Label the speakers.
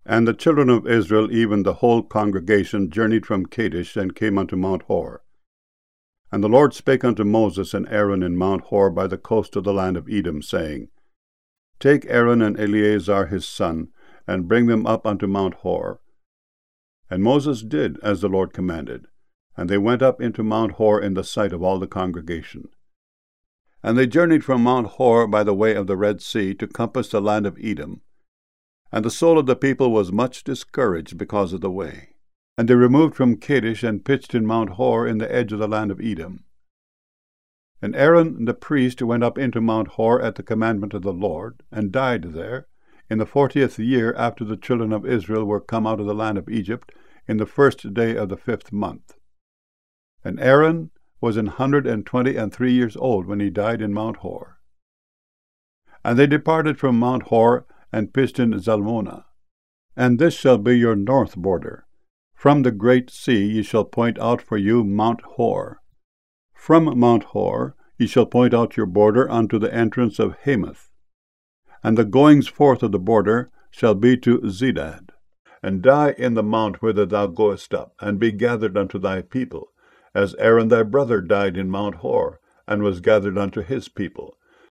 Speaker 1: And the children of Israel, even the whole congregation, journeyed from Kadesh, and came unto Mount Hor. And the Lord spake unto Moses and Aaron in Mount Hor by the coast of the land of Edom, saying, Take Aaron and Eleazar his son, and bring them up unto Mount Hor. And Moses did as the Lord commanded, and they went up into Mount Hor in the sight of all the congregation. And they journeyed from Mount Hor by the way of the Red Sea to compass the land of Edom. And the soul of the people was much discouraged because of the way. And they removed from Kadesh and pitched in Mount Hor in the edge of the land of Edom. And Aaron the priest went up into Mount Hor at the commandment of the Lord, and died there, in the 40th year after the children of Israel were come out of the land of Egypt, in the 1st day of the 5th month. And Aaron was 123 years old when he died in Mount Hor. And they departed from Mount Hor, and pitched in Zalmonah. And this shall be your north border. From the great sea ye shall point out for you Mount Hor. From Mount Hor ye shall point out your border unto the entrance of Hamath. And the goings forth of the border shall be to Zedad. And die in the mount whither thou goest up, and be gathered unto thy people, as Aaron thy brother died in Mount Hor, and was gathered unto his people,